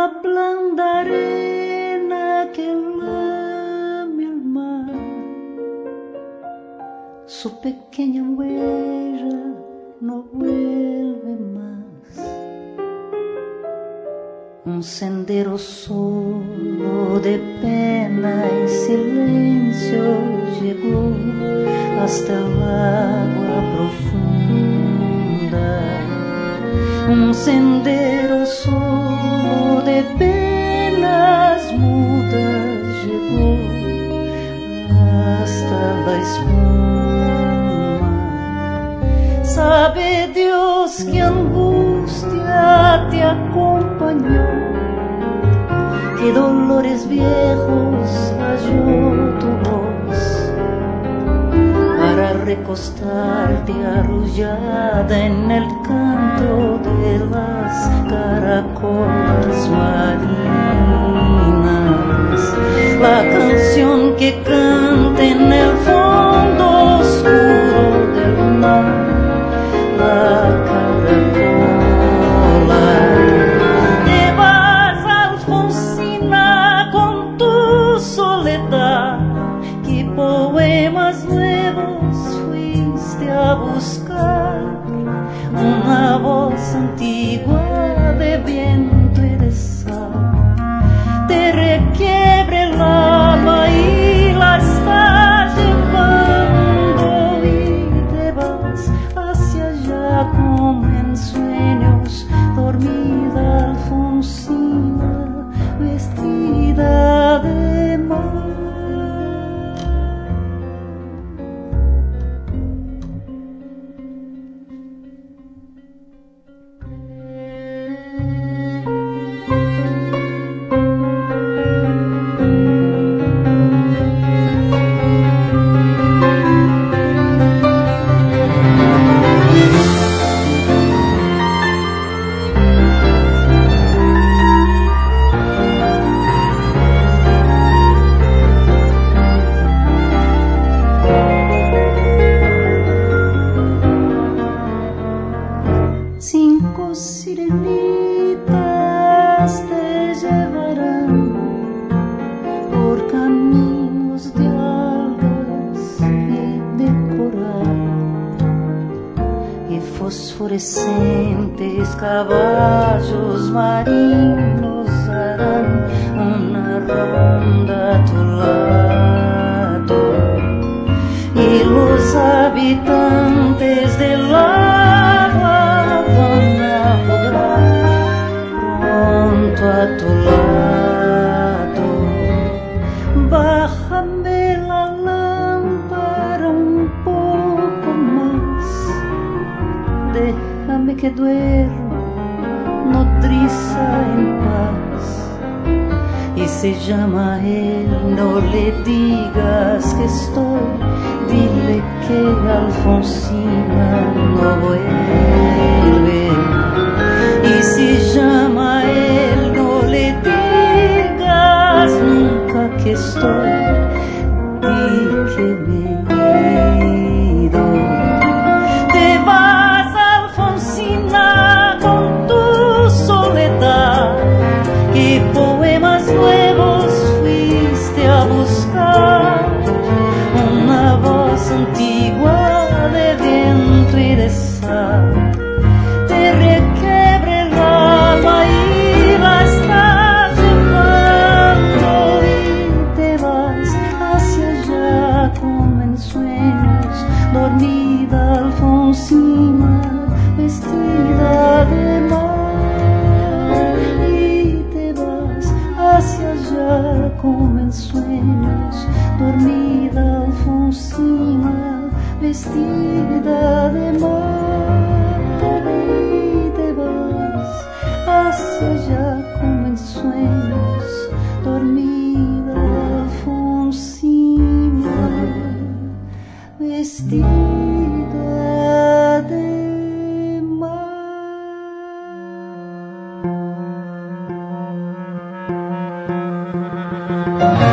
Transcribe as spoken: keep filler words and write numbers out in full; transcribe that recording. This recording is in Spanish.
blanda arena que lame el mar, su pequeña huella no vuelve más. Un sendero solo de pena y silencio llegó hasta el agua profunda. Un sendero solo de penas mudas llegó hasta la espuma. Sabe Dios que angustia te acompañó, qué dolores viejos halló tu voz para recostarte arrullada en el canto de las caracolas marinas. La canción que canta en el fondo oscuro del mar, la caracola. Te vas, Alfonsina, con tu soledad, que poemas nuevos fuiste a buscar. Una voz antigua de viento y de sal te requiebre el alma y la estás llevando, y te vas hacia allá como en sueños, dormida Alfonsina, vestida de mar. Cinco sirenitas te llevarán por caminos de algas y de coral, y fosforescentes caballos marinos harán una ronda a tu lado, y los habitantes del agua van a jugar pronto a tu lado. Bájame la lámpara un poco más, déjame que duerma nodriza en paz. Y si llama a él, no le digas que estoy, dile que Alfonsina no vuelve. Y si llama a él, no le digas nunca que estoy, di que me he ido. Te vas, Alfonsina, con tu soledad, que poemas nuevos fuiste a buscar. Una voz antigua de viento y de sal te requiebre el alma y la estás llevando, y te vas hacia allá como en sueños, dormida Alfonsina, vestida de mar. Y te vas hacia allá como en sueños, dormida Alfonsina, vestida de mar. Y te vas hacia allá como en sueños, dormida Alfonsina, vestida de mar.